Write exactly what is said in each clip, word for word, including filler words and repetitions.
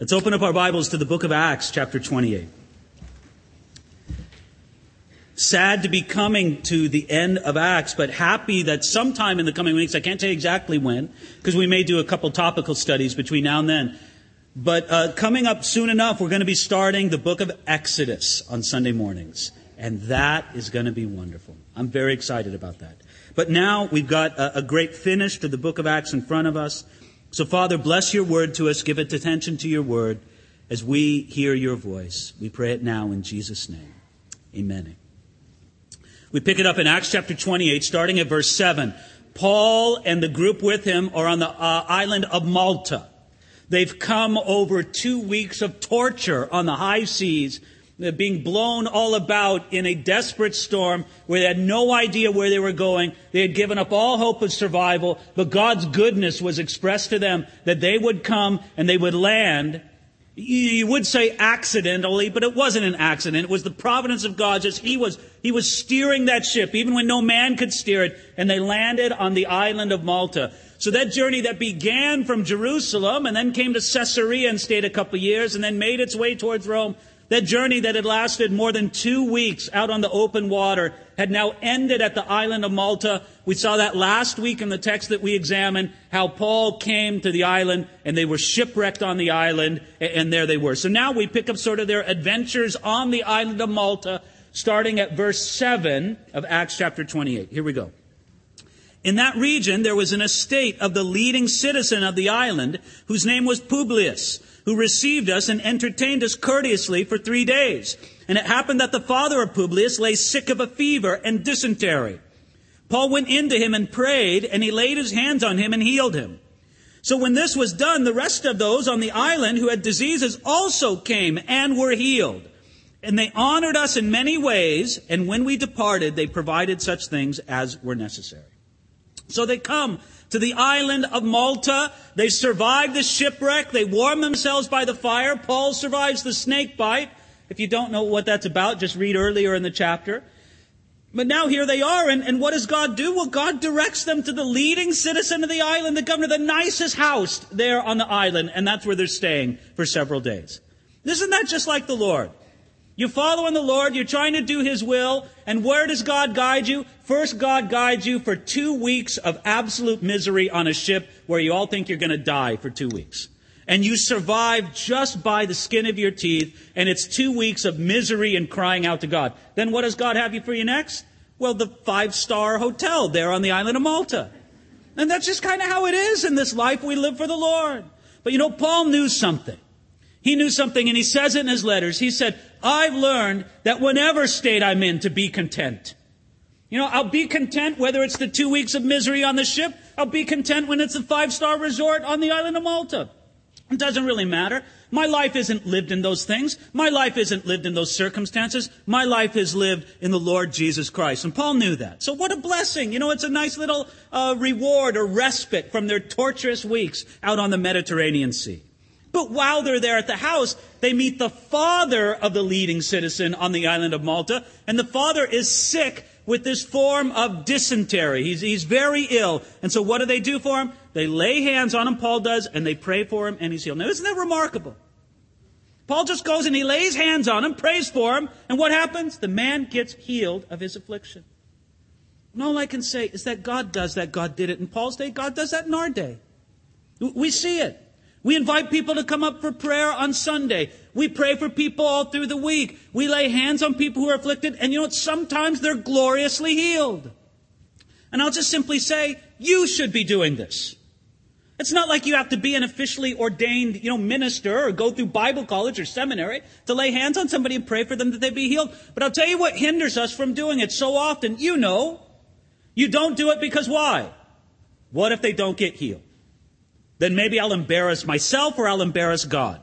Let's open up our Bibles to the book of Acts, chapter twenty-eight. Sad to be coming to the end of Acts, but happy that sometime in the coming weeks, I can't tell you exactly when, because we may do a couple topical studies between now and then, but uh, coming up soon enough, we're going to be starting the book of Exodus on Sunday mornings, and that is going to be wonderful. I'm very excited about that. But now we've got a, a great finish to the book of Acts in front of us. So, Father, bless your word to us. Give it attention to your word as we hear your voice. We pray it now in Jesus' name. Amen. We pick it up in Acts chapter twenty-eight, starting at verse seven. Paul and the group with him are on the uh, island of Malta. They've come over two weeks of torture on the high seas. They're being blown all about in a desperate storm where they had no idea where they were going. They had given up all hope of survival, but God's goodness was expressed to them that they would come and they would land. You would say accidentally, but it wasn't an accident. It was the providence of God. Just He was, He was steering that ship, even when no man could steer it, and they landed on the island of Malta. So that journey that began from Jerusalem and then came to Caesarea and stayed a couple of years and then made its way towards Rome, that journey that had lasted more than two weeks out on the open water had now ended at the island of Malta. We saw that last week in the text that we examined, how Paul came to the island and they were shipwrecked on the island, and there they were. So now we pick up sort of their adventures on the island of Malta, starting at verse seven of Acts chapter twenty-eight. Here we go. In that region there was an estate of the leading citizen of the island, whose name was Publius, who received us and entertained us courteously for three days. And it happened that the father of Publius lay sick of a fever and dysentery. Paul went in to him and prayed, and he laid his hands on him and healed him. So when this was done, the rest of those on the island who had diseases also came and were healed. And they honored us in many ways, and when we departed, they provided such things as were necessary. So they come to the island of Malta. They survive the shipwreck. They warm themselves by the fire. Paul survives the snake bite. If you don't know what that's about, just read earlier in the chapter. But now here they are, and, and what does God do? Well, God directs them to the leading citizen of the island, the governor, the nicest house there on the island, and that's where they're staying for several days. Isn't that just like the Lord? You're following the Lord, you're trying to do His will, and where does God guide you? First, God guides you for two weeks of absolute misery on a ship where you all think you're going to die for two weeks. And you survive just by the skin of your teeth, and it's two weeks of misery and crying out to God. Then what does God have you for you next? Well, the five-star hotel there on the island of Malta. And that's just kind of how it is in this life we live for the Lord. But you know, Paul knew something. He knew something, and he says it in his letters. He said, I've learned that whatever state I'm in, to be content. You know, I'll be content whether it's the two weeks of misery on the ship. I'll be content when it's a five-star resort on the island of Malta. It doesn't really matter. My life isn't lived in those things. My life isn't lived in those circumstances. My life is lived in the Lord Jesus Christ. And Paul knew that. So what a blessing. You know, it's a nice little uh, reward or respite from their torturous weeks out on the Mediterranean Sea. But while they're there at the house, they meet the father of the leading citizen on the island of Malta. And the father is sick with this form of dysentery. He's, he's very ill. And so what do they do for him? They lay hands on him, Paul does, and they pray for him, and he's healed. Now, isn't that remarkable? Paul just goes and he lays hands on him, prays for him, and what happens? The man gets healed of his affliction. And all I can say is that God does that. God did it in Paul's day. God does that in our day. We see it. We invite people to come up for prayer on Sunday. We pray for people all through the week. We lay hands on people who are afflicted. And you know what? Sometimes they're gloriously healed. And I'll just simply say, you should be doing this. It's not like you have to be an officially ordained, you know, minister or go through Bible college or seminary to lay hands on somebody and pray for them that they be healed. But I'll tell you what hinders us from doing it so often. You know, you don't do it because why? What if they don't get healed? Then maybe I'll embarrass myself or I'll embarrass God.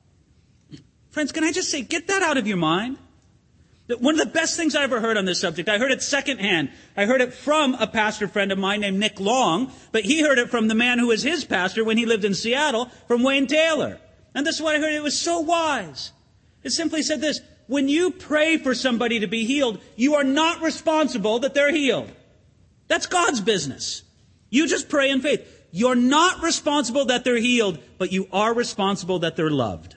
Friends, can I just say, get that out of your mind? One of the best things I ever heard on this subject, I heard it secondhand. I heard it from a pastor friend of mine named Nick Long, but he heard it from the man who was his pastor when he lived in Seattle, from Wayne Taylor. And this is what I heard. It was so wise. It simply said this: when you pray for somebody to be healed, you are not responsible that they're healed. That's God's business. You just pray in faith. You're not responsible that they're healed, but you are responsible that they're loved.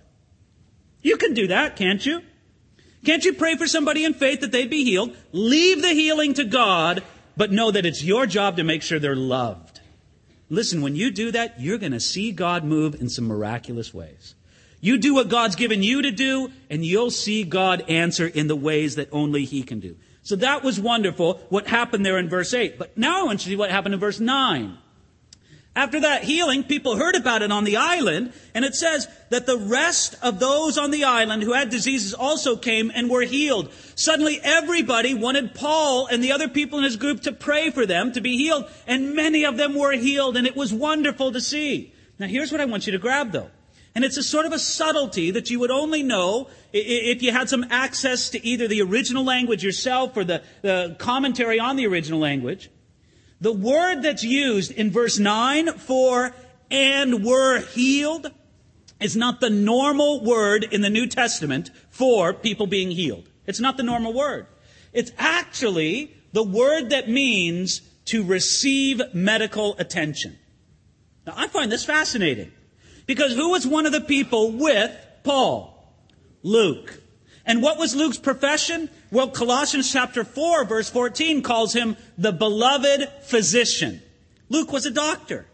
You can do that, can't you? Can't you pray for somebody in faith that they'd be healed? Leave the healing to God, but know that it's your job to make sure they're loved. Listen, when you do that, you're going to see God move in some miraculous ways. You do what God's given you to do, and you'll see God answer in the ways that only He can do. So that was wonderful, what happened there in verse eight. But now I want you to see what happened in verse nine. After that healing, people heard about it on the island, and it says that the rest of those on the island who had diseases also came and were healed. Suddenly everybody wanted Paul and the other people in his group to pray for them to be healed, and many of them were healed, and it was wonderful to see. Now here's what I want you to grab, though. And it's a sort of a subtlety that you would only know if you had some access to either the original language yourself or the, the commentary on the original language. The word that's used in verse nine for "and were healed" is not the normal word in the New Testament for people being healed. It's not the normal word. It's actually the word that means to receive medical attention. Now, I find this fascinating because who was one of the people with Paul? Luke. And what was Luke's profession? Well, Colossians chapter four, verse fourteen calls him the beloved physician. Luke was a doctor.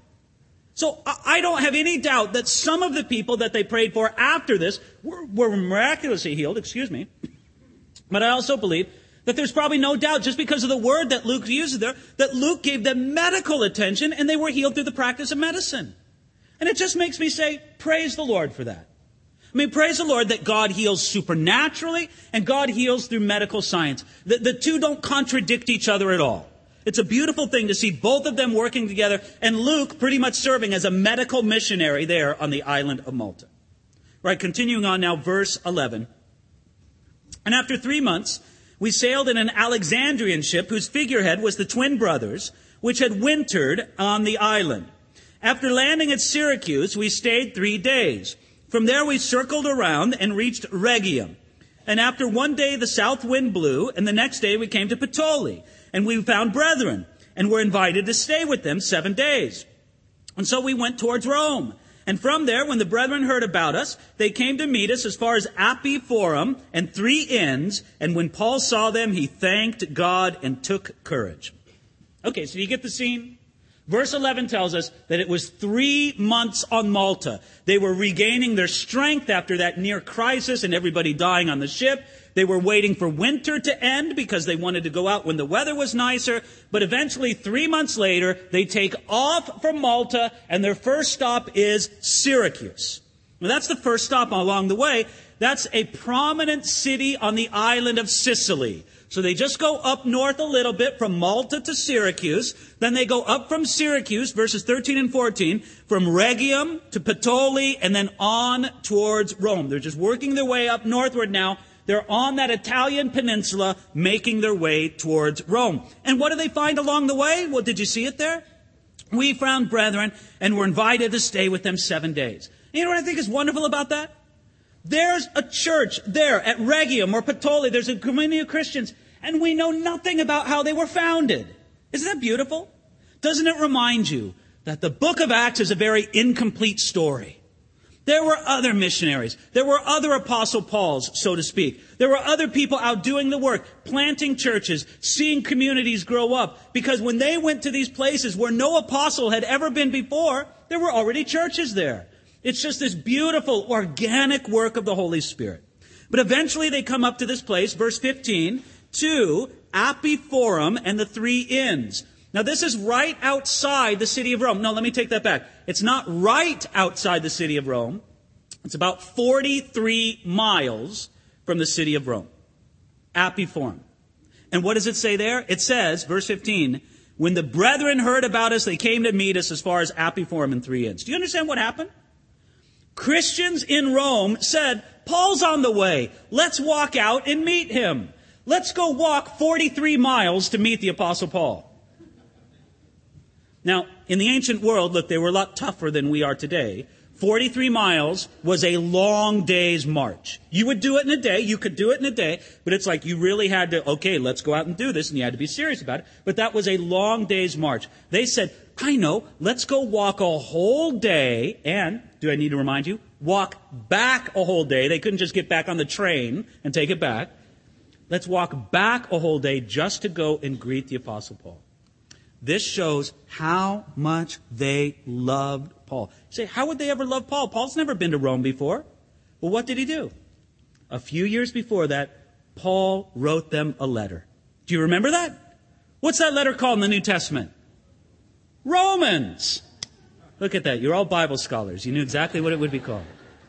So I don't have any doubt that some of the people that they prayed for after this were, were miraculously healed, excuse me. But I also believe that there's probably no doubt, just because of the word that Luke uses there, that Luke gave them medical attention and they were healed through the practice of medicine. And it just makes me say, praise the Lord for that. I mean, praise the Lord that God heals supernaturally and God heals through medical science. The, the two don't contradict each other at all. It's a beautiful thing to see both of them working together and Luke pretty much serving as a medical missionary there on the island of Malta. Right, continuing on now, verse eleven. And after three months, we sailed in an Alexandrian ship whose figurehead was the twin brothers, which had wintered on the island. After landing at Syracuse, we stayed three days. From there we circled around and reached Rhegium. And after one day the south wind blew, and the next day we came to Puteoli. And we found brethren, and were invited to stay with them seven days. And so we went towards Rome. And from there, when the brethren heard about us, they came to meet us as far as Appii Forum and three inns. And when Paul saw them, he thanked God and took courage. Okay, so you get the scene? Verse eleven tells us that it was three months on Malta. They were regaining their strength after that near crisis and everybody dying on the ship. They were waiting for winter to end because they wanted to go out when the weather was nicer. But eventually, three months later, they take off from Malta and their first stop is Syracuse. Well, that's the first stop along the way. That's a prominent city on the island of Sicily. So they just go up north a little bit from Malta to Syracuse. Then they go up from Syracuse, verses thirteen and fourteen, from Rhegium to Puteoli, and then on towards Rome. They're just working their way up northward now. They're on that Italian peninsula, making their way towards Rome. And what do they find along the way? Well, did you see it there? We found brethren and were invited to stay with them seven days. You know what I think is wonderful about that? There's a church there at Rhegium or Puteoli. There's a community of Christians, and we know nothing about how they were founded. Isn't that beautiful? Doesn't it remind you that the book of Acts is a very incomplete story? There were other missionaries. There were other Apostle Pauls, so to speak. There were other people out doing the work, planting churches, seeing communities grow up. Because when they went to these places where no apostle had ever been before, there were already churches there. It's just this beautiful, organic work of the Holy Spirit. But eventually they come up to this place, verse fifteen, to Appii Forum and the three inns. Now this is right outside the city of Rome. No, let me take that back. It's not right outside the city of Rome. It's about forty-three miles from the city of Rome. Appii Forum. And what does it say there? It says, verse fifteen, when the brethren heard about us, they came to meet us as far as Appii Forum and three inns. Do you understand what happened? Christians in Rome said, Paul's on the way. Let's walk out and meet him. Let's go walk forty-three miles to meet the Apostle Paul. Now, in the ancient world, look, they were a lot tougher than we are today. forty-three miles was a long day's march. You would do it in a day. You could do it in a day. But it's like you really had to, okay, let's go out and do this. And you had to be serious about it. But that was a long day's march. They said, I know, let's go walk a whole day. And, do I need to remind you? Walk back a whole day. They couldn't just get back on the train and take it back. Let's walk back a whole day just to go and greet the Apostle Paul. This shows how much they loved Paul. You say, how would they ever love Paul? Paul's never been to Rome before. Well, what did he do? A few years before that, Paul wrote them a letter. Do you remember that? What's that letter called in the New Testament? Romans. Look at that. You're all Bible scholars. You knew exactly what it would be called.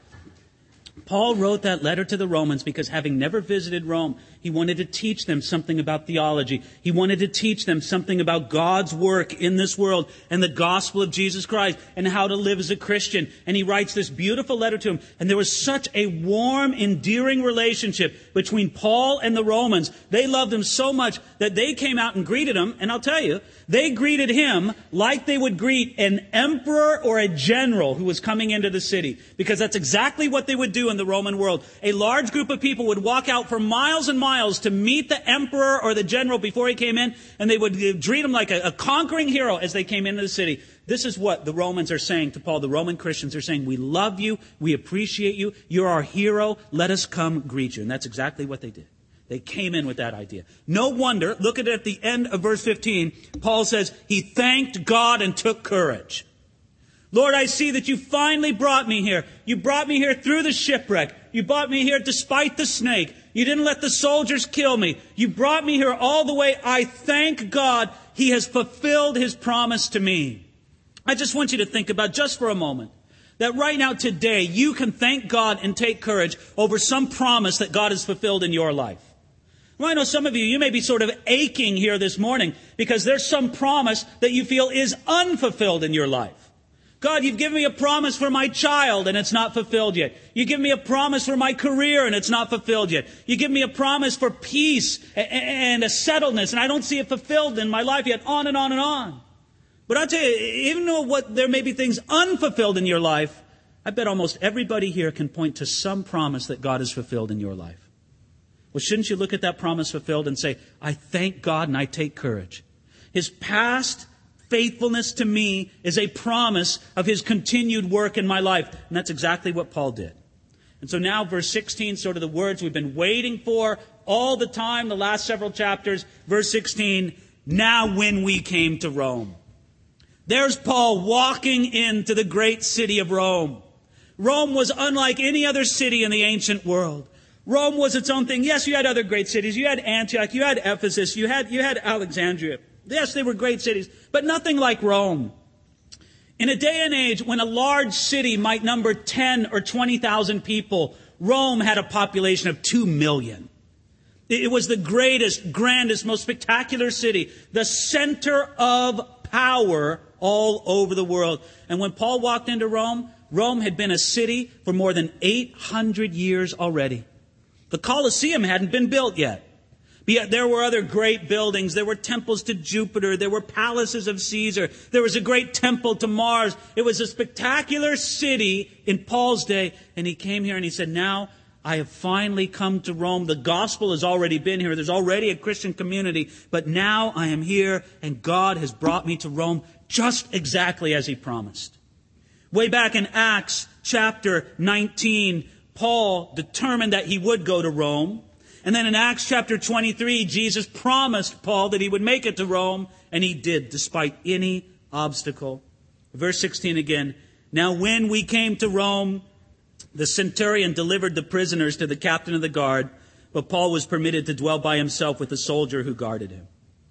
Paul wrote that letter to the Romans because having never visited Rome, he wanted to teach them something about theology. He wanted to teach them something about God's work in this world and the gospel of Jesus Christ and how to live as a Christian. And he writes this beautiful letter to him. And there was such a warm, endearing relationship between Paul and the Romans. They loved him so much that they came out and greeted him. And I'll tell you, they greeted him like they would greet an emperor or a general who was coming into the city. Because that's exactly what they would do in the Roman world. A large group of people would walk out for miles and miles to meet the emperor or the general before he came in, and they would treat him like a, a conquering hero as they came into the city. This is what the Romans are saying to Paul. The Roman Christians are saying, we love you, we appreciate you, you're our hero, let us come greet you. And that's exactly what they did. They came in with that idea. No wonder, look at it at the end of verse fifteen, Paul says, he thanked God and took courage. Lord, I see that you finally brought me here. You brought me here through the shipwreck. You brought me here despite the snake. You didn't let the soldiers kill me. You brought me here all the way. I thank God he has fulfilled his promise to me. I just want you to think about just for a moment that right now today you can thank God and take courage over some promise that God has fulfilled in your life. Well, I know some of you, you may be sort of aching here this morning because there's some promise that you feel is unfulfilled in your life. God, you've given me a promise for my child and it's not fulfilled yet. You give me a promise for my career and it's not fulfilled yet. You give me a promise for peace and a settledness and I don't see it fulfilled in my life yet. On and on and on. But I'll tell you, even though what there may be things unfulfilled in your life, I bet almost everybody here can point to some promise that God has fulfilled in your life. Well, shouldn't you look at that promise fulfilled and say, I thank God and I take courage. His past faithfulness to me is a promise of his continued work in my life. And that's exactly what Paul did. And so now verse sixteen, sort of the words we've been waiting for all the time, the last several chapters. Verse sixteen, now when we came to Rome. There's Paul walking into the great city of Rome. Rome was unlike any other city in the ancient world. Rome was its own thing. Yes, you had other great cities. You had Antioch, you had Ephesus, you had, you had Alexandria. Yes, they were great cities, but nothing like Rome. In a day and age when a large city might number ten or twenty thousand people, Rome had a population of two million. It was the greatest, grandest, most spectacular city, the center of power all over the world. And when Paul walked into Rome, Rome had been a city for more than eight hundred years already. The Colosseum hadn't been built yet. But yet there were other great buildings. There were temples to Jupiter. There were palaces of Caesar. There was a great temple to Mars. It was a spectacular city in Paul's day. And he came here and he said, now I have finally come to Rome. The gospel has already been here. There's already a Christian community. But now I am here and God has brought me to Rome just exactly as he promised. Way back in Acts chapter nineteen, Paul determined that he would go to Rome. And then in Acts chapter twenty-three, Jesus promised Paul that he would make it to Rome, and he did, despite any obstacle. Verse sixteen again, now when we came to Rome, the centurion delivered the prisoners to the captain of the guard, but Paul was permitted to dwell by himself with the soldier who guarded him.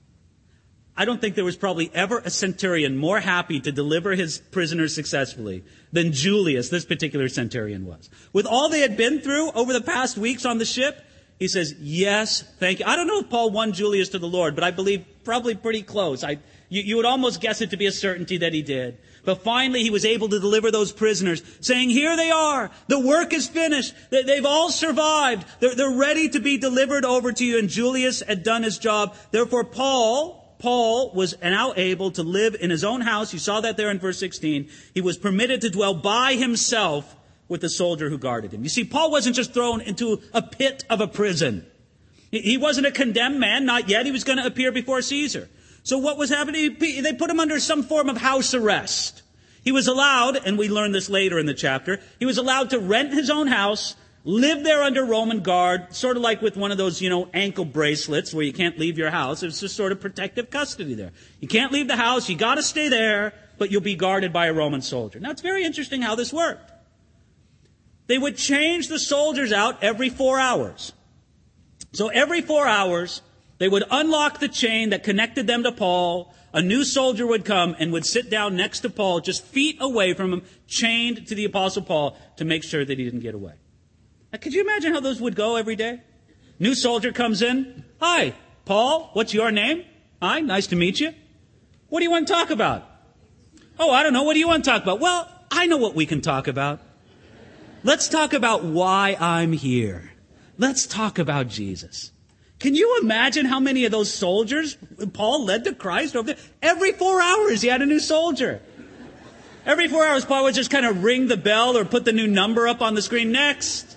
I don't think there was probably ever a centurion more happy to deliver his prisoners successfully than Julius, this particular centurion, was. With all they had been through over the past weeks on the ship, he says, yes, thank you. I don't know if Paul won Julius to the Lord, but I believe probably pretty close. I, you, you would almost guess it to be a certainty that he did. But finally, he was able to deliver those prisoners, saying, here they are. The work is finished. They, they've all survived. They're, they're ready to be delivered over to you. And Julius had done his job. Therefore, Paul, Paul was now able to live in his own house. You saw that there in verse sixteen. He was permitted to dwell by himself with the soldier who guarded him. You see, Paul wasn't just thrown into a pit of a prison. He wasn't a condemned man, not yet. He was going to appear before Caesar. So what was happening? They put him under some form of house arrest. He was allowed, and we learn this later in the chapter, he was allowed to rent his own house, live there under Roman guard, sort of like with one of those, you know, ankle bracelets where you can't leave your house. It's just sort of protective custody there. You can't leave the house, you got to stay there, but you'll be guarded by a Roman soldier. Now, it's very interesting how this worked. They would change the soldiers out every four hours. So every four hours, they would unlock the chain that connected them to Paul. A new soldier would come and would sit down next to Paul, just feet away from him, chained to the Apostle Paul to make sure that he didn't get away. Now, could you imagine how those would go every day? New soldier comes in. Hi, Paul, what's your name? Hi, nice to meet you. What do you want to talk about? Oh, I don't know. What do you want to talk about? Well, I know what we can talk about. Let's talk about why I'm here. Let's talk about Jesus. Can you imagine how many of those soldiers Paul led to Christ over there? Every four hours he had a new soldier. Every four hours Paul would just kind of ring the bell or put the new number up on the screen. Next.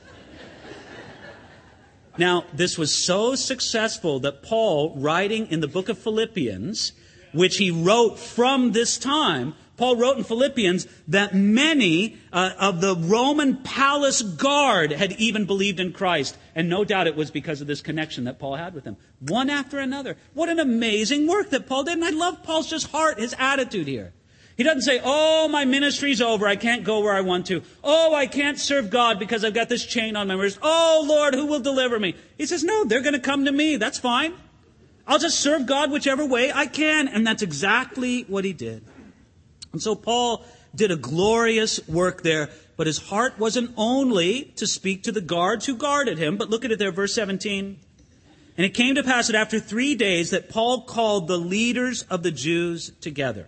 Now, this was so successful that Paul, writing in the book of Philippians, which he wrote from this time, Paul wrote in Philippians that many uh, of the Roman palace guard had even believed in Christ. And no doubt it was because of this connection that Paul had with them. One after another. What an amazing work that Paul did. And I love Paul's just heart, his attitude here. He doesn't say, oh, my ministry's over. I can't go where I want to. Oh, I can't serve God because I've got this chain on my wrist. Oh, Lord, who will deliver me? He says, no, they're going to come to me. That's fine. I'll just serve God whichever way I can. And that's exactly what he did. And so Paul did a glorious work there, but his heart wasn't only to speak to the guards who guarded him, but look at it there, verse seventeen. And it came to pass that after three days that Paul called the leaders of the Jews together.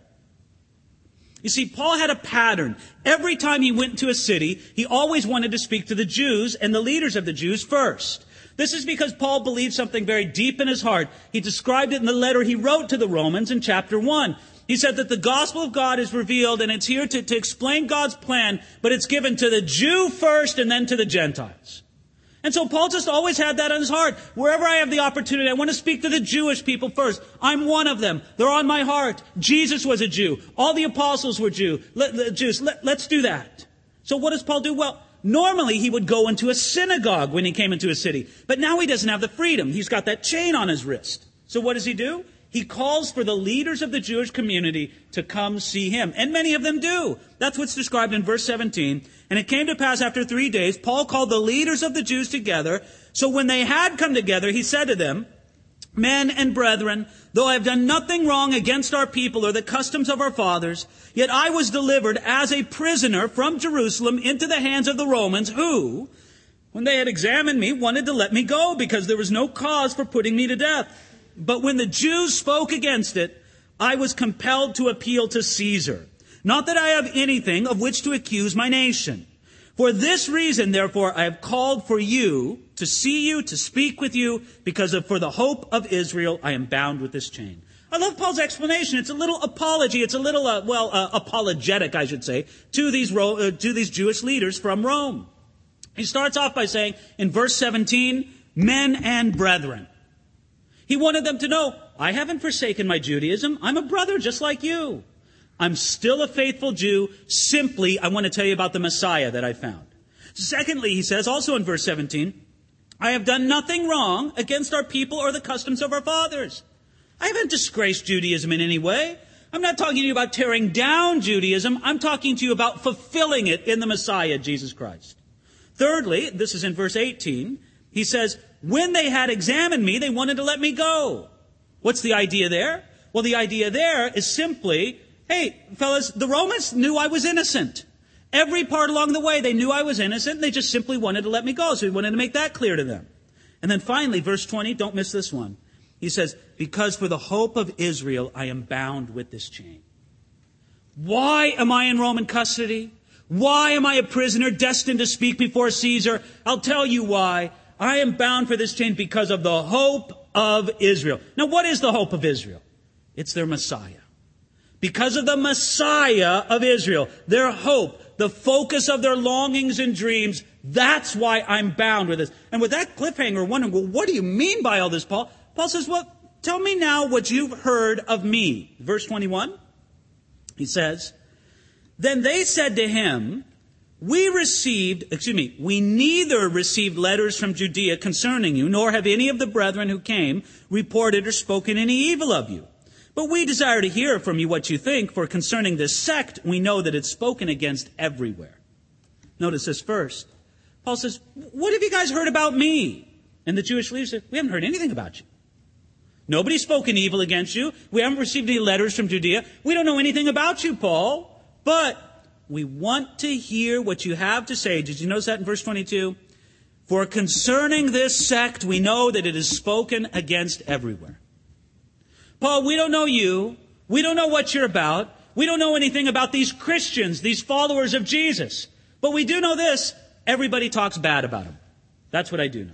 You see, Paul had a pattern. Every time he went to a city, he always wanted to speak to the Jews and the leaders of the Jews first. This is because Paul believed something very deep in his heart. He described it in the letter he wrote to the Romans in chapter one. He said that the gospel of God is revealed and it's here to, to explain God's plan, but it's given to the Jew first and then to the Gentiles. And so Paul just always had that on his heart. Wherever I have the opportunity, I want to speak to the Jewish people first. I'm one of them. They're on my heart. Jesus was a Jew. All the apostles were Jew. Let, Jews. Let, let's do that. So what does Paul do? Well, normally he would go into a synagogue when he came into a city. But now he doesn't have the freedom. He's got that chain on his wrist. So what does he do? He calls for the leaders of the Jewish community to come see him. And many of them do. That's what's described in verse seventeen. And it came to pass after three days, Paul called the leaders of the Jews together. So when they had come together, he said to them, men and brethren, though I have done nothing wrong against our people or the customs of our fathers, yet I was delivered as a prisoner from Jerusalem into the hands of the Romans, who, when they had examined me, wanted to let me go because there was no cause for putting me to death. But when the Jews spoke against it, I was compelled to appeal to Caesar. Not that I have anything of which to accuse my nation. For this reason, therefore, I have called for you, to see you, to speak with you, because of, for the hope of Israel, I am bound with this chain. I love Paul's explanation. It's a little apology. It's a little, uh, well, uh, apologetic, I should say, to these, Ro- uh, to these Jewish leaders from Rome. He starts off by saying, in verse seventeen, men and brethren. He wanted them to know, I haven't forsaken my Judaism. I'm a brother just like you. I'm still a faithful Jew. Simply, I want to tell you about the Messiah that I found. Secondly, he says, also in verse seventeen, I have done nothing wrong against our people or the customs of our fathers. I haven't disgraced Judaism in any way. I'm not talking to you about tearing down Judaism. I'm talking to you about fulfilling it in the Messiah, Jesus Christ. Thirdly, this is in verse eighteen, he says, when they had examined me, they wanted to let me go. What's the idea there? Well, the idea there is simply, hey, fellas, the Romans knew I was innocent. Every part along the way, they knew I was innocent, and they just simply wanted to let me go. So he wanted to make that clear to them. And then finally, verse twenty, don't miss this one. He says, because for the hope of Israel, I am bound with this chain. Why am I in Roman custody? Why am I a prisoner destined to speak before Caesar? I'll tell you why. I am bound for this chain because of the hope of Israel. Now, what is the hope of Israel? It's their Messiah. Because of the Messiah of Israel, their hope, the focus of their longings and dreams, that's why I'm bound with this. And with that cliffhanger, wondering, well, what do you mean by all this, Paul? Paul says, well, tell me now what you've heard of me. Verse twenty-one, he says, then they said to him, we received, excuse me, we neither received letters from Judea concerning you, nor have any of the brethren who came reported or spoken any evil of you. But we desire to hear from you what you think, for concerning this sect, we know that it's spoken against everywhere. Notice this first. Paul says, what have you guys heard about me? And the Jewish leaders said, we haven't heard anything about you. Nobody's spoken evil against you. We haven't received any letters from Judea. We don't know anything about you, Paul. But we want to hear what you have to say. Did you notice that in verse twenty-two? For concerning this sect, we know that it is spoken against everywhere. Paul, we don't know you. We don't know what you're about. We don't know anything about these Christians, these followers of Jesus. But we do know this. Everybody talks bad about them. That's what I do know.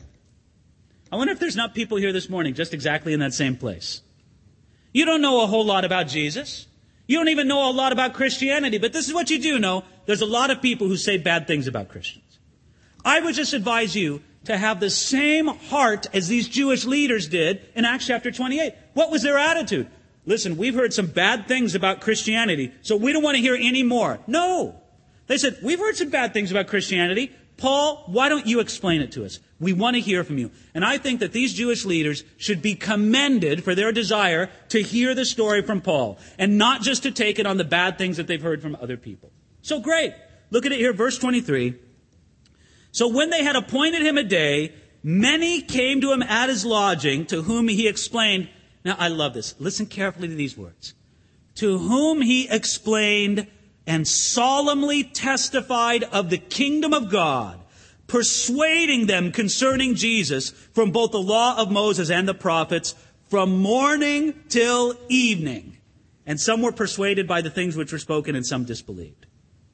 I wonder if there's not people here this morning just exactly in that same place. You don't know a whole lot about Jesus. You don't even know a lot about Christianity. But this is what you do know. There's a lot of people who say bad things about Christians. I would just advise you to have the same heart as these Jewish leaders did in Acts chapter twenty-eight. What was their attitude? Listen, we've heard some bad things about Christianity, so we don't want to hear any more. No. They said, we've heard some bad things about Christianity. Paul, why don't you explain it to us? We want to hear from you. And I think that these Jewish leaders should be commended for their desire to hear the story from Paul and not just to take it on the bad things that they've heard from other people. So great. Look at it here, verse twenty-three. So when they had appointed him a day, many came to him at his lodging, to whom he explained. Now, I love this. Listen carefully to these words. To whom he explained and solemnly testified of the kingdom of God, persuading them concerning Jesus from both the law of Moses and the prophets, from morning till evening. And some were persuaded by the things which were spoken, and some disbelieved.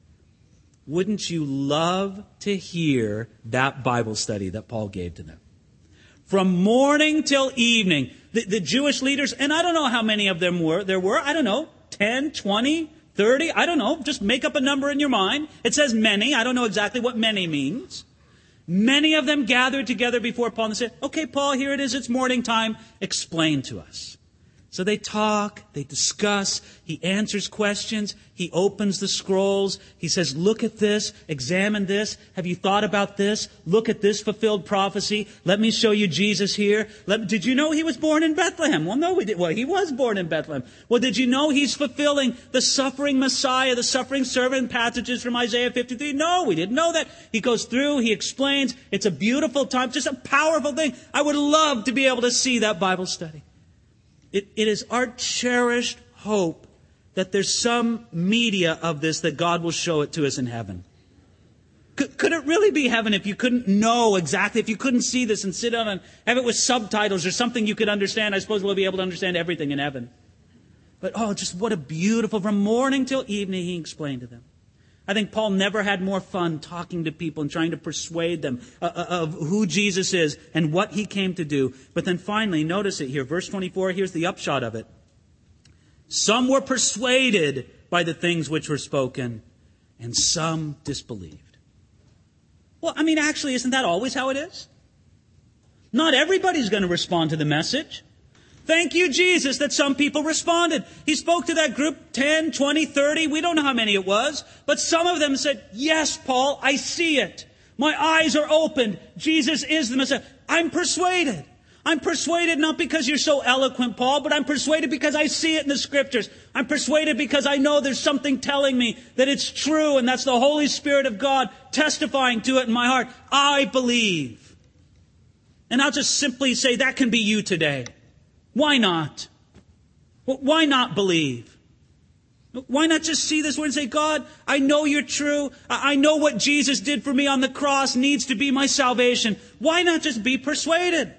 Wouldn't you love to hear that Bible study that Paul gave to them? From morning till evening, the, the Jewish leaders, and I don't know how many of them were, there were, I don't know, ten, twenty, thirty, I don't know, just make up a number in your mind. It says many, I don't know exactly what many means. Many of them gathered together before Paul and said, okay, Paul, here it is, it's morning time, explain to us. So they talk, they discuss, he answers questions, he opens the scrolls, he says, look at this, examine this, have you thought about this? Look at this fulfilled prophecy, let me show you Jesus here. Let, did you know he was born in Bethlehem? Well, no, we did. Well, he was born in Bethlehem. Well, did you know he's fulfilling the suffering Messiah, the suffering servant passages from Isaiah fifty-three? No, we didn't know that. He goes through, he explains, it's a beautiful time, just a powerful thing. I would love to be able to see that Bible study. It, it is our cherished hope that there's some media of this that God will show it to us in heaven. Could, could it really be heaven if you couldn't know exactly, if you couldn't see this and sit down and have it with subtitles or something you could understand? I suppose we'll be able to understand everything in heaven. But oh, just what a beautiful, from morning till evening, he explained to them. I think Paul never had more fun talking to people and trying to persuade them uh, of who Jesus is and what he came to do. But then finally, notice it here, verse twenty-four, here's the upshot of it. Some were persuaded by the things which were spoken, and some disbelieved. Well, I mean, actually, isn't that always how it is? Not everybody's going to respond to the message. Thank you, Jesus, that some people responded. He spoke to that group, ten, twenty, thirty. We don't know how many it was. But some of them said, yes, Paul, I see it. My eyes are opened. Jesus is the Messiah. I'm persuaded. I'm persuaded not because you're so eloquent, Paul, but I'm persuaded because I see it in the Scriptures. I'm persuaded because I know there's something telling me that it's true, and that's the Holy Spirit of God testifying to it in my heart. I believe. And I'll just simply say that can be you today. Why not? Why not believe? Why not just see this word and say, God, I know you're true. I know what Jesus did for me on the cross needs to be my salvation. Why not just be persuaded?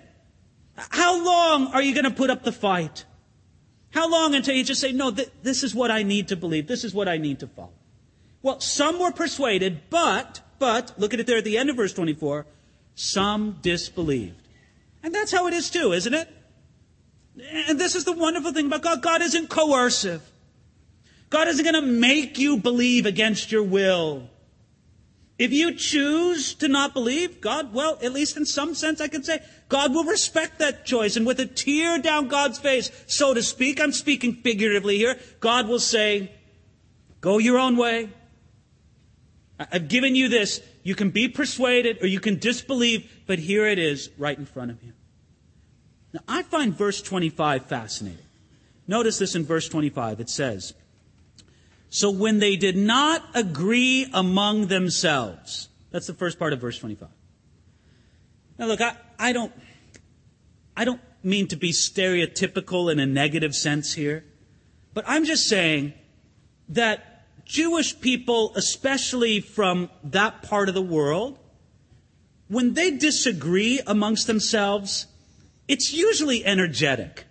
How long are you going to put up the fight? How long until you just say, no, th- this is what I need to believe. This is what I need to follow. Well, some were persuaded, but, but, look at it there at the end of verse twenty-four, some disbelieved. And that's how it is too, isn't it? And this is the wonderful thing about God. God isn't coercive. God isn't going to make you believe against your will. If you choose to not believe, God, well, at least in some sense I could say, God will respect that choice. And with a tear down God's face, so to speak, I'm speaking figuratively here, God will say, go your own way. I've given you this. You can be persuaded or you can disbelieve, but here it is right in front of you. Now, I find verse twenty-five fascinating. Notice this in verse twenty-five. It says, so when they did not agree among themselves. That's the first part of verse twenty-five. Now look, I, I don't I don't mean to be stereotypical in a negative sense here, but I'm just saying that Jewish people, especially from that part of the world, when they disagree amongst themselves, it's usually energetic.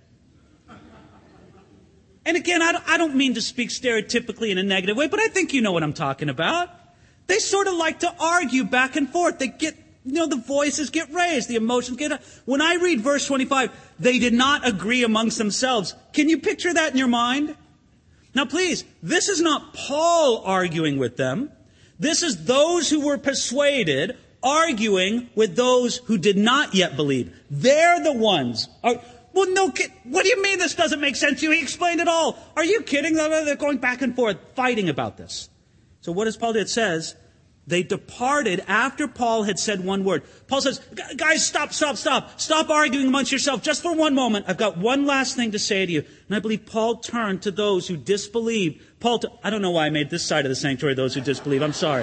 And again, I don't mean to speak stereotypically in a negative way, but I think you know what I'm talking about. They sort of like to argue back and forth. They get, you know, the voices get raised, the emotions get up. When I read verse twenty-five, they did not agree amongst themselves. Can you picture that in your mind? Now please, this is not Paul arguing with them. This is those who were persuaded arguing with those who did not yet believe. They're the ones. Are, well, no, what do you mean this doesn't make sense to you? He explained it all. Are you kidding? They're going back and forth, fighting about this. So what does Paul do? It says, they departed after Paul had said one word. Paul says, guys, stop, stop, stop. Stop arguing amongst yourself just for one moment. I've got one last thing to say to you. And I believe Paul turned to those who disbelieved. Paul, t- I don't know why I made this side of the sanctuary those who disbelieve. I'm sorry.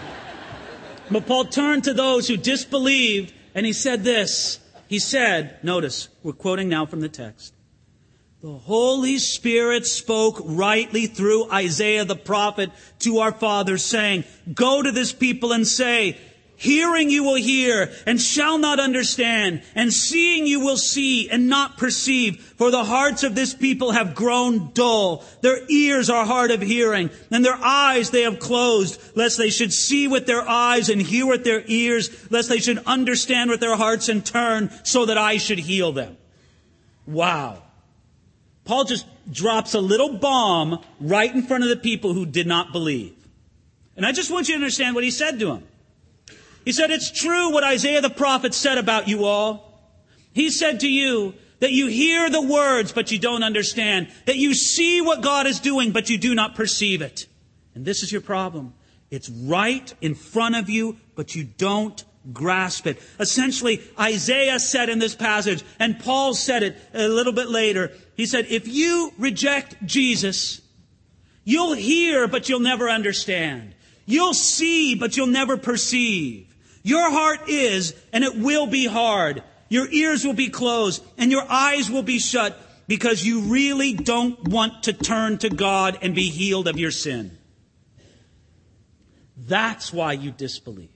But Paul turned to those who disbelieved, and he said this. He said, notice, we're quoting now from the text. The Holy Spirit spoke rightly through Isaiah the prophet to our fathers, saying, go to this people and say, hearing you will hear and shall not understand, and seeing you will see and not perceive. For the hearts of this people have grown dull. Their ears are hard of hearing, and their eyes they have closed, lest they should see with their eyes and hear with their ears, lest they should understand with their hearts and turn, so that I should heal them. Wow. Paul just drops a little bomb right in front of the people who did not believe. And I just want you to understand what he said to them. He said, it's true what Isaiah the prophet said about you all. He said to you that you hear the words, but you don't understand. That you see what God is doing, but you do not perceive it. And this is your problem. It's right in front of you, but you don't grasp it. Essentially, Isaiah said in this passage, and Paul said it a little bit later, he said, if you reject Jesus, you'll hear, but you'll never understand. You'll see, but you'll never perceive. Your heart is, and it will be hard. Your ears will be closed, and your eyes will be shut, because you really don't want to turn to God and be healed of your sin. That's why you disbelieve.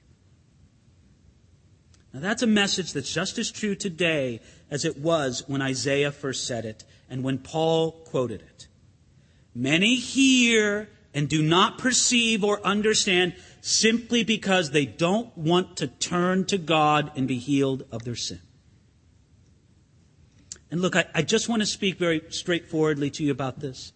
Now that's a message that's just as true today as it was when Isaiah first said it and when Paul quoted it. Many hear and do not perceive or understand simply because they don't want to turn to God and be healed of their sin. And look, I, I just want to speak very straightforwardly to you about this.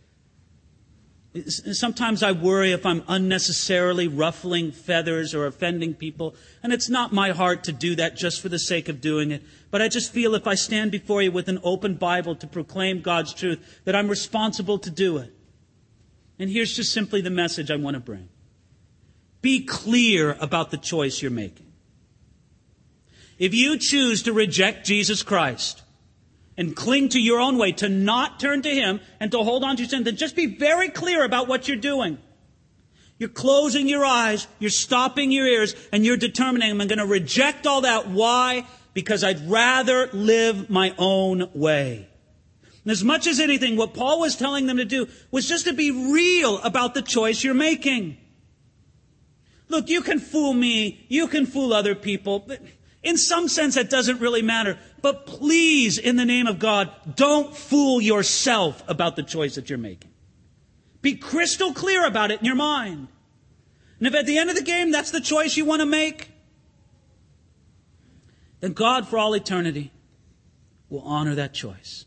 Sometimes I worry if I'm unnecessarily ruffling feathers or offending people. And it's not my heart to do that just for the sake of doing it. But I just feel if I stand before you with an open Bible to proclaim God's truth, that I'm responsible to do it. And here's just simply the message I want to bring. Be clear about the choice you're making. If you choose to reject Jesus Christ and cling to your own way, to not turn to Him and to hold on to sin, then just be very clear about what you're doing. You're closing your eyes, you're stopping your ears, and you're determining, I'm going to reject all that. Why? Because I'd rather live my own way. And as much as anything, what Paul was telling them to do was just to be real about the choice you're making. Look, you can fool me, you can fool other people, but in some sense that doesn't really matter. But please, in the name of God, don't fool yourself about the choice that you're making. Be crystal clear about it in your mind. And if at the end of the game that's the choice you want to make, then God for all eternity will honor that choice.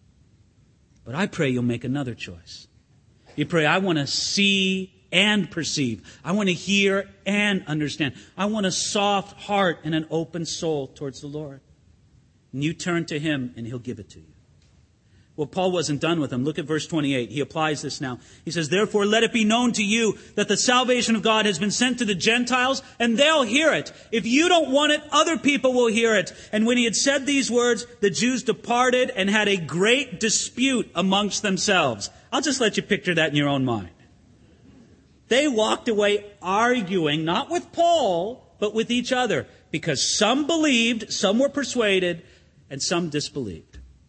But I pray you'll make another choice. You pray, I want to see and perceive. I want to hear and understand. I want a soft heart and an open soul towards the Lord. And you turn to Him and He'll give it to you. Well, Paul wasn't done with them. Look at verse twenty-eight. He applies this now. He says, therefore, let it be known to you that the salvation of God has been sent to the Gentiles, and they'll hear it. If you don't want it, other people will hear it. And when he had said these words, the Jews departed and had a great dispute amongst themselves. I'll just let you picture that in your own mind. They walked away arguing, not with Paul, but with each other, because some believed, some were persuaded, and some disbelieved.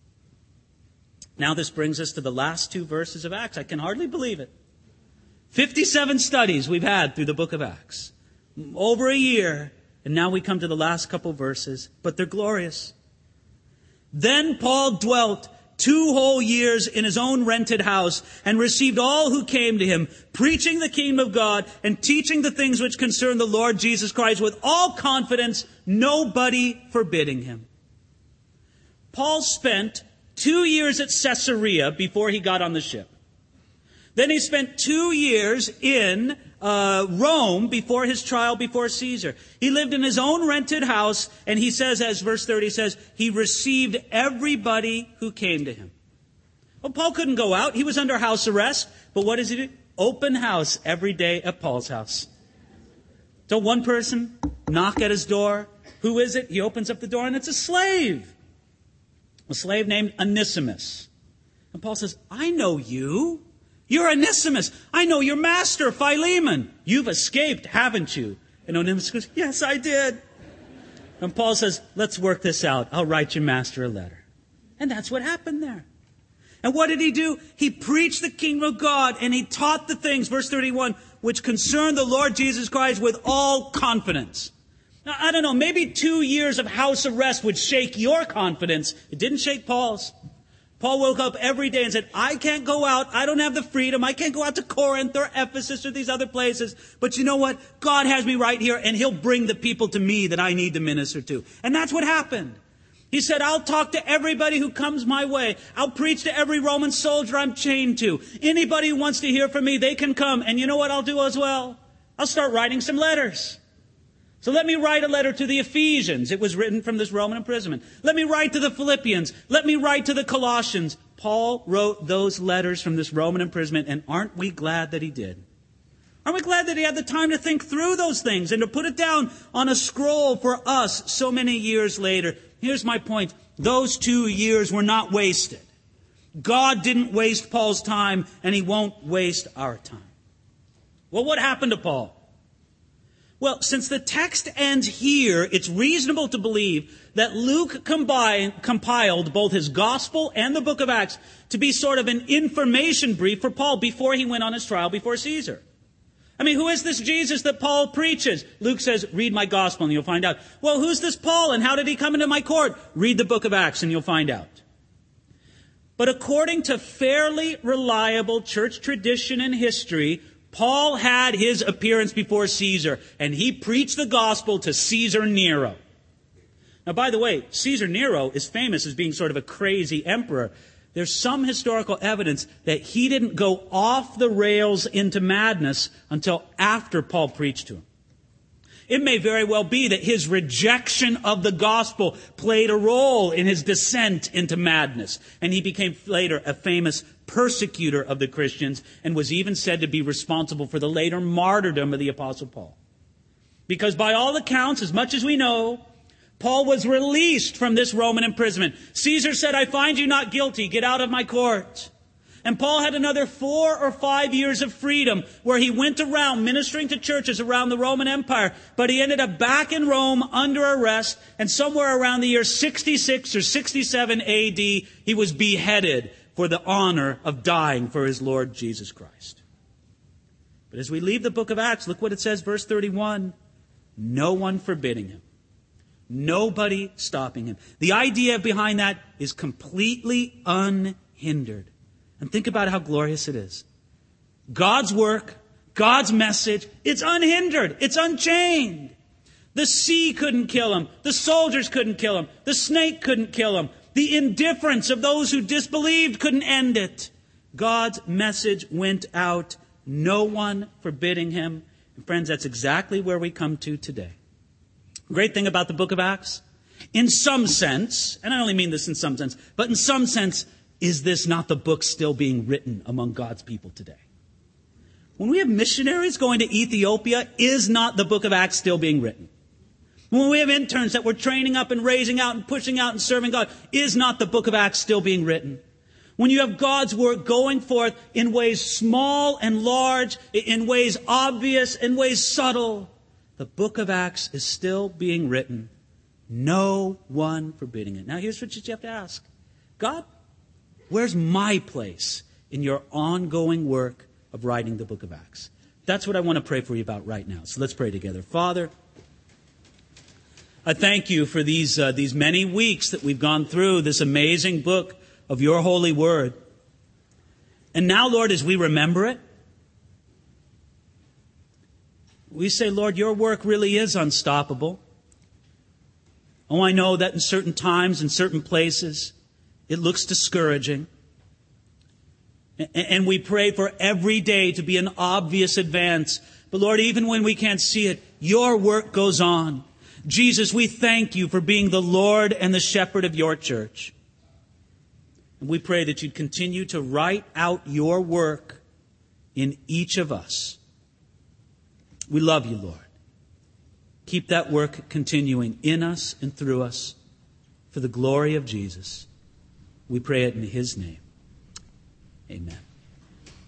Now this brings us to the last two verses of Acts. I can hardly believe it. fifty-seven studies we've had through the book of Acts. Over a year. And now we come to the last couple verses. But they're glorious. Then Paul dwelt two whole years in his own rented house and received all who came to him, preaching the kingdom of God and teaching the things which concern the Lord Jesus Christ with all confidence, nobody forbidding him. Paul spent Two years at Caesarea before he got on the ship. Then he spent two years in uh, Rome before his trial before Caesar. He lived in his own rented house, and he says, as verse thirty says, he received everybody who came to him. Well, Paul couldn't go out. He was under house arrest. But what does he do? Open house every day at Paul's house. So one person knock at his door. Who is it? He opens up the door, and it's a slave. A slave named Onesimus. And Paul says, I know you. You're Onesimus. I know your master, Philemon. You've escaped, haven't you? And Onesimus goes, yes, I did. And Paul says, let's work this out. I'll write your master a letter. And that's what happened there. And what did he do? He preached the kingdom of God, and he taught the things, verse thirty-one, which concern the Lord Jesus Christ with all confidence. Now, I don't know, maybe two years of house arrest would shake your confidence. It didn't shake Paul's. Paul woke up every day and said, I can't go out. I don't have the freedom. I can't go out to Corinth or Ephesus or these other places. But you know what? God has me right here, and He'll bring the people to me that I need to minister to. And that's what happened. He said, I'll talk to everybody who comes my way. I'll preach to every Roman soldier I'm chained to. Anybody who wants to hear from me, they can come. And you know what I'll do as well? I'll start writing some letters. So let me write a letter to the Ephesians. It was written from this Roman imprisonment. Let me write to the Philippians. Let me write to the Colossians. Paul wrote those letters from this Roman imprisonment, and aren't we glad that he did? Aren't we glad that he had the time to think through those things and to put it down on a scroll for us so many years later? Here's my point. Those two years were not wasted. God didn't waste Paul's time, and He won't waste our time. Well, what happened to Paul? Well, since the text ends here, it's reasonable to believe that Luke combined, compiled both his gospel and the book of Acts to be sort of an information brief for Paul before he went on his trial before Caesar. I mean, who is this Jesus that Paul preaches? Luke says, read my gospel and you'll find out. Well, who's this Paul and how did he come into my court? Read the book of Acts and you'll find out. But according to fairly reliable church tradition and history, Paul had his appearance before Caesar, and he preached the gospel to Caesar Nero. Now, by the way, Caesar Nero is famous as being sort of a crazy emperor. There's some historical evidence that he didn't go off the rails into madness until after Paul preached to him. It may very well be that his rejection of the gospel played a role in his descent into madness, and he became later a famous persecutor of the Christians and was even said to be responsible for the later martyrdom of the Apostle Paul. Because by all accounts, as much as we know, Paul was released from this Roman imprisonment. Caesar said, I find you not guilty. Get out of my court. And Paul had another four or five years of freedom where he went around ministering to churches around the Roman Empire. But he ended up back in Rome under arrest. And somewhere around the year sixty-six or sixty-seven A D, he was beheaded for the honor of dying for his Lord Jesus Christ. But as we leave the book of Acts, look what it says, verse thirty-one. No one forbidding him. Nobody stopping him. The idea behind that is completely unhindered. And think about how glorious it is. God's work, God's message, it's unhindered. It's unchained. The sea couldn't kill him. The soldiers couldn't kill him. The snake couldn't kill him. The indifference of those who disbelieved couldn't end it. God's message went out, no one forbidding him. And friends, that's exactly where we come to today. Great thing about the book of Acts, in some sense, and I only mean this in some sense, but in some sense, is this not the book still being written among God's people today? When we have missionaries going to Ethiopia, is not the book of Acts still being written? When we have interns that we're training up and raising out and pushing out and serving God, is not the book of Acts still being written? When you have God's work going forth in ways small and large, in ways obvious, in ways subtle, the book of Acts is still being written. No one forbidding it. Now here's what you have to ask. God, where's my place in your ongoing work of writing the book of Acts? That's what I want to pray for you about right now. So let's pray together. Father, I thank you for these uh, these many weeks that we've gone through this amazing book of your holy word. And now, Lord, as we remember it, we say, Lord, your work really is unstoppable. Oh, I know that in certain times, in certain places, it looks discouraging. And we pray for every day to be an obvious advance. But Lord, even when we can't see it, your work goes on. Jesus, we thank you for being the Lord and the shepherd of your church. And we pray that you'd continue to write out your work in each of us. We love you, Lord. Keep that work continuing in us and through us for the glory of Jesus. We pray it in his name. Amen.